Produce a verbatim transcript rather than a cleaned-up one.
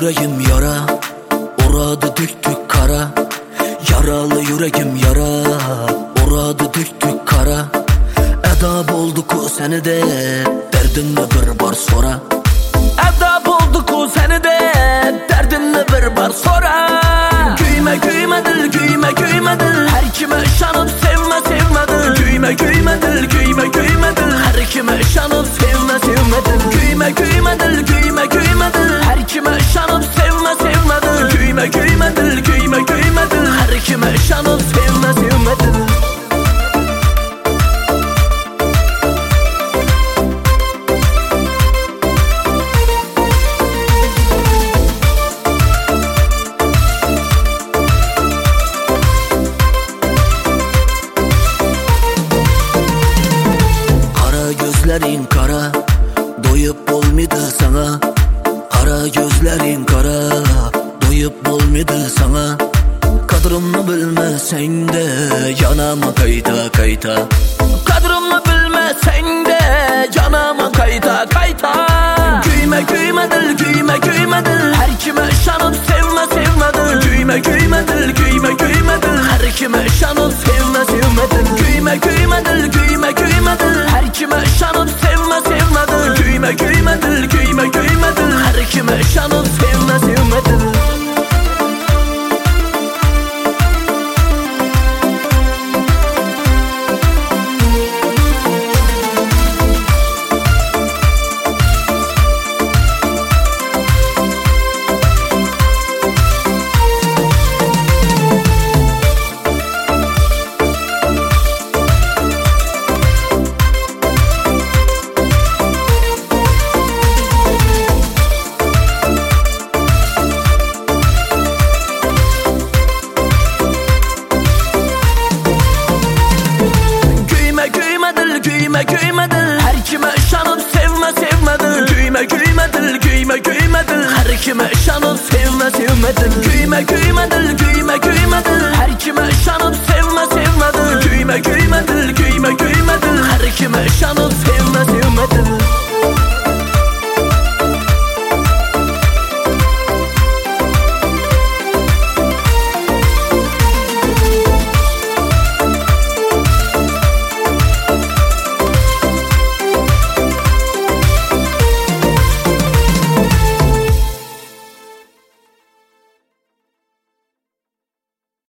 yüreğim yara, oradı döktük kara. Yaralı yüreğim yara, oradı döktük kara. Edab olduk o seni de, derdinle bir bar sonra. Edab olduk o seni de, derdinle bir bar sonra. Gülme gülme dil, gülme gülme dil, her kime şanıp sevme sevme dil. Gülme gülme dil, gülme gülme dil, her kime şanıp sevme sevme dil. Gülme gülme dil, gülme gülme dil, her kime şanıp sevme sevme dil. Gülme gülme dil, gülme gülme dil, her kime şanıp sevme sevme dil. Gözlerin kara, doyup olmadı sana. Kara gözlerin kara, doyup olmadı sana. Kadrımı bilmesen de yanama kayta kayta. Kadrımı bilmesen de yanama kayta kayta. Gülme gülme dil, gülme gülme dil, her kime şanıp sevme sevme dil. Gülme gülme dil, gülme gülme dil, her kime şanıp sevme sevme dil. Gülme gülme dil, gülme gülme dil, her kime şanıp sevme sevme dil. Gülme gülme dil, gülme gülme dil, her kime şanıp sevme sevme dil. Gülme gülme dil, her kime şanıp sevme sevme dil. Gülme gülme dil, gülme gülme dil, her kime şanıp sevme sevme dil. Gülme gülme dil, gülme gülme dil, her kime şanıp sevme sevme